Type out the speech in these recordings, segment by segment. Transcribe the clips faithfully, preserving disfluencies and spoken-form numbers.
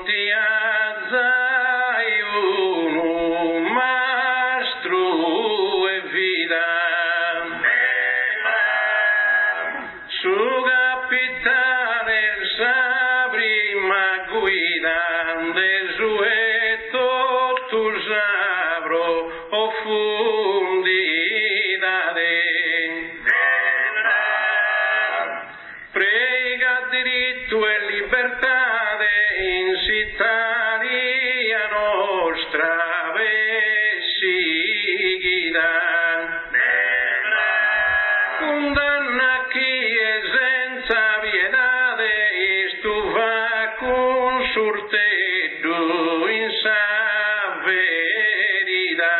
ti azzai uno mastro e vida. Su capitale sabri ma guida desueto tu sabro o fundi da de. Prega diritto e libertà in Italia nostra vessigida. Condanna chi è senza pietade stufa con sorteggio in sa verità.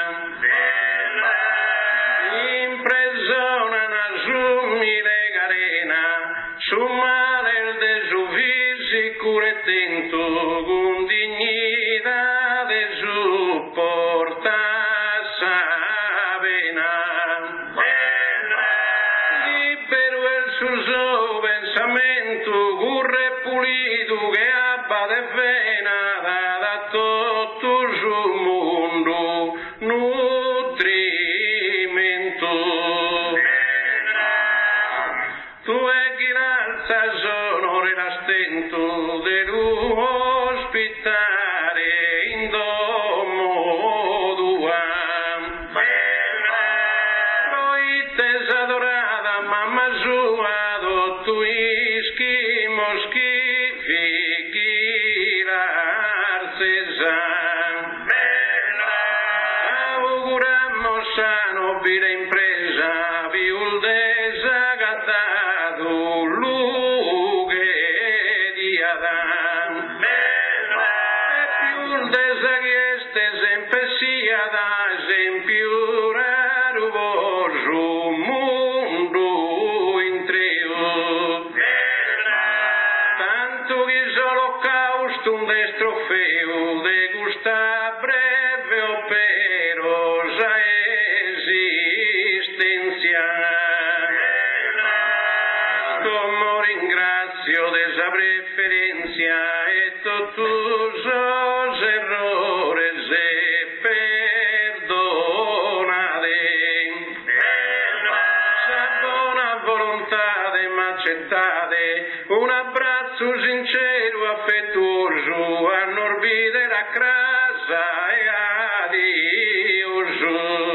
In prigione nasumile carena su male il desuvisi cure tento con dignità de supporta sapena. Libero il suo pensamento curre pulito che abba de vena da tutto il mondo nutrimento. Tu è chi l'alza sonore l'astento dell'ospitare in domo tua. Proittesa dorata mamma sua tu ischi moschi fighi l'arzesa. Auguriamo sa nobile impresa viul desagatato lughe di Adam. E più desaglieste sempre sia da esempio raruvoso mondo in trio. Tanto che l'olocausto un destrofeo de gusta breve operosa esistenza. Como ringrazio de esa preferencia e totus os errores e perdonade. Sa buona volontà m'accettate un abbraccio sincero affettuoso a norbide la crasa e adioso.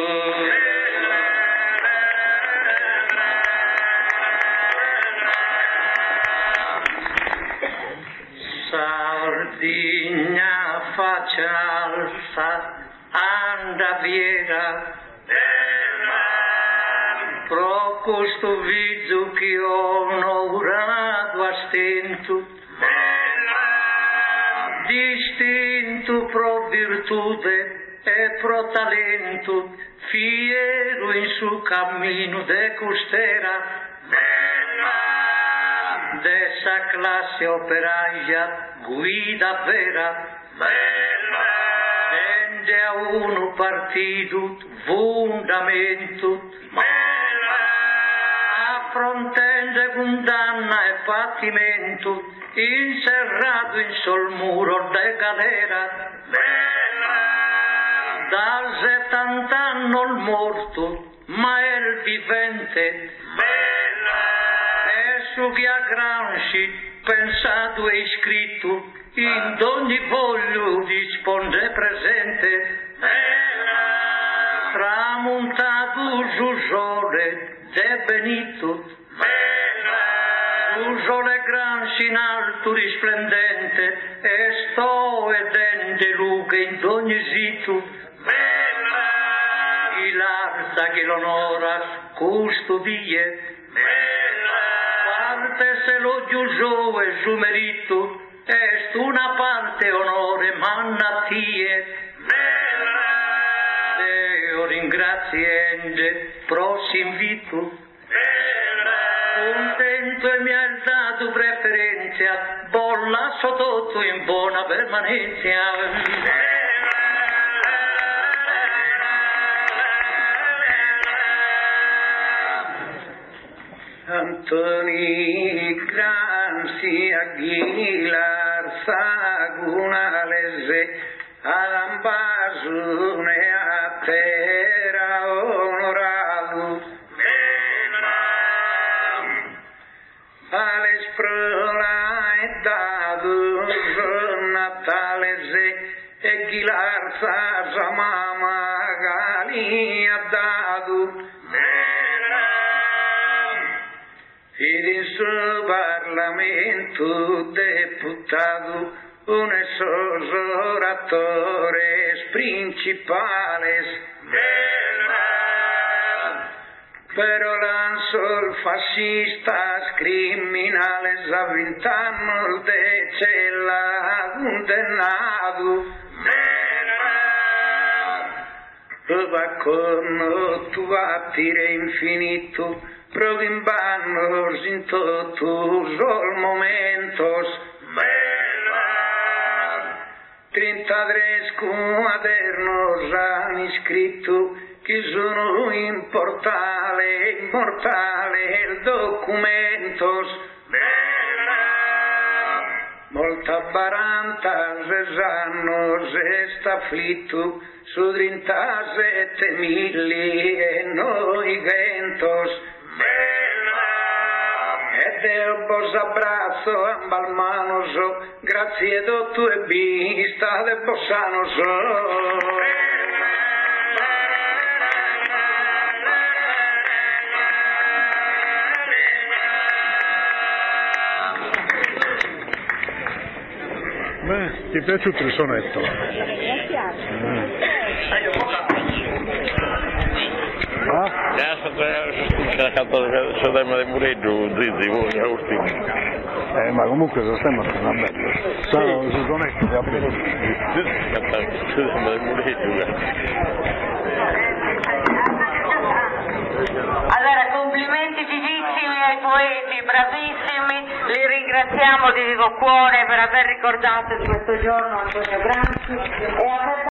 Sardigna faccia alza anda viera pro questo viso che ho onorato a stento distinto pro virtude e pro talento fiero in su cammino de costera dessa classe operaia guida vera tende a uno partito fundamento affrontende condanna e pattimento inserrato in sol muro de galera dal settant'anno il morto ma è il vivente e su via Gramsci pensato e scritto in ogni voglio disponde presente tramontato sul sole de Benito sul sole Gramsci in alto risplendente e sto edende lughe in ogni sito l'arza che l'onora custodie parte se lo giuso e su merito est una parte onore mannatie Deo ringraziende prossimo invito contento e mi ha dato preferenza bolla sotto in buona permanenza. Antoni Gramsci Aguilar Sagu tribunales all'ambasune a terra onoralu alle sprula e dadu natales e ghilarza zamama gali a dadu ed in su parlamento deputado un esos oratores principales pero lanzó fascistas criminales a ventanos de cela condenado va con tu battire infinito progimbanos in totus os momentos trinta tres cuadernos han escrito che sono in portale immortale el documentos molta barantas anos está aflito su trentasette mille e novecentos ed eu vos abrazo ambas manos grazie do tue vista de bossanos Beh, ti è piaciuto il sonetto? Mm. Ah? Ja sam cantato Sedema del Mureggio, Zizi, voi ultimo. Eh, ma comunque lo stemma sono bello. Sono sì. Sul sonetto che ha appena Cantato Sedema del Mureggio. Allora, complimenti vivissimi ai poeti, bravissimi, li ringraziamo di vivo cuore per aver ricordato in questo giorno Antonio Gramsci e aver